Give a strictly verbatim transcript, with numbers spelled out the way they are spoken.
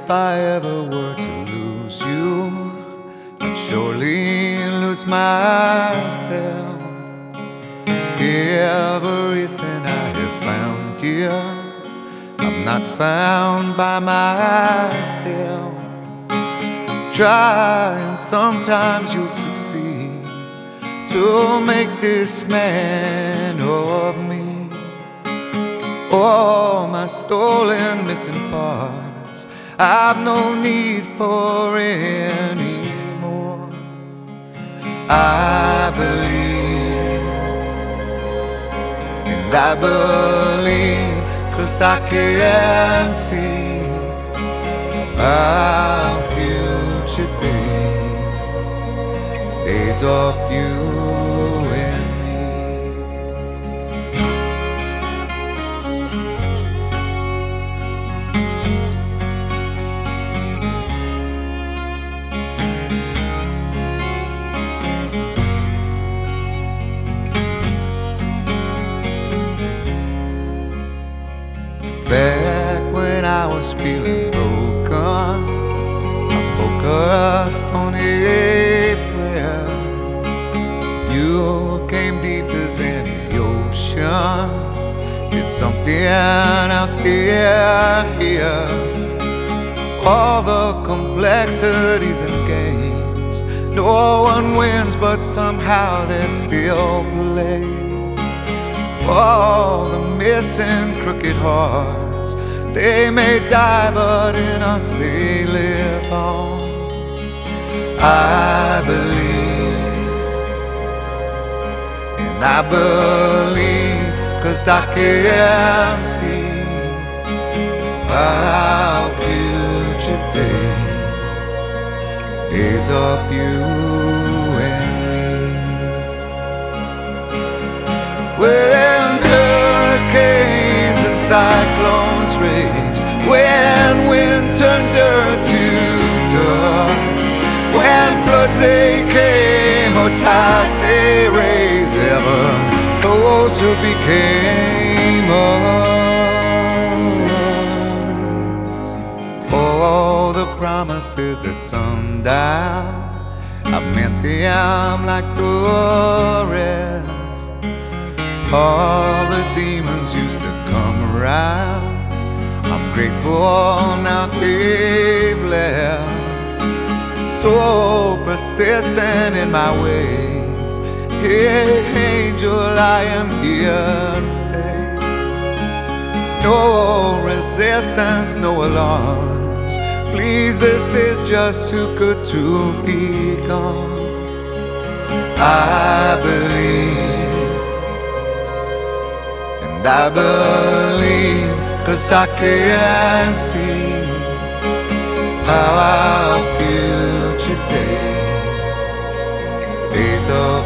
if I ever were to lose you, I'd surely lose myself. Everything I have found, dear, I'm not found by myself. Try and sometimes you'll succeed to make this man of me. All my stolen missing parts I've no need for anymore. I believe, and I believe, 'cause I can see our future days, days of you and me. Back when I was feeling broken, I focused on a prayer. You came deep as any ocean, did something out there here. All the complexities and games, no one wins, but somehow they're still played. All the missing crooked hearts, they may die, but in us they live on. I believe, and I believe, 'cause I can see our future days, days of you and me. When hurricanes and cyclones rage, when wind turned dirt to dust, when floods they came or tides they raised, heaven those who became us. All the promises at sundown, I meant them like the rest. All the demons used to come around, I'm grateful now they've left. So persistent in my ways, hey angel, I am here to stay. No resistance, no alarms, please, this is just too good to be gone. I believe, and I believe, 'cause I can see our future days, days of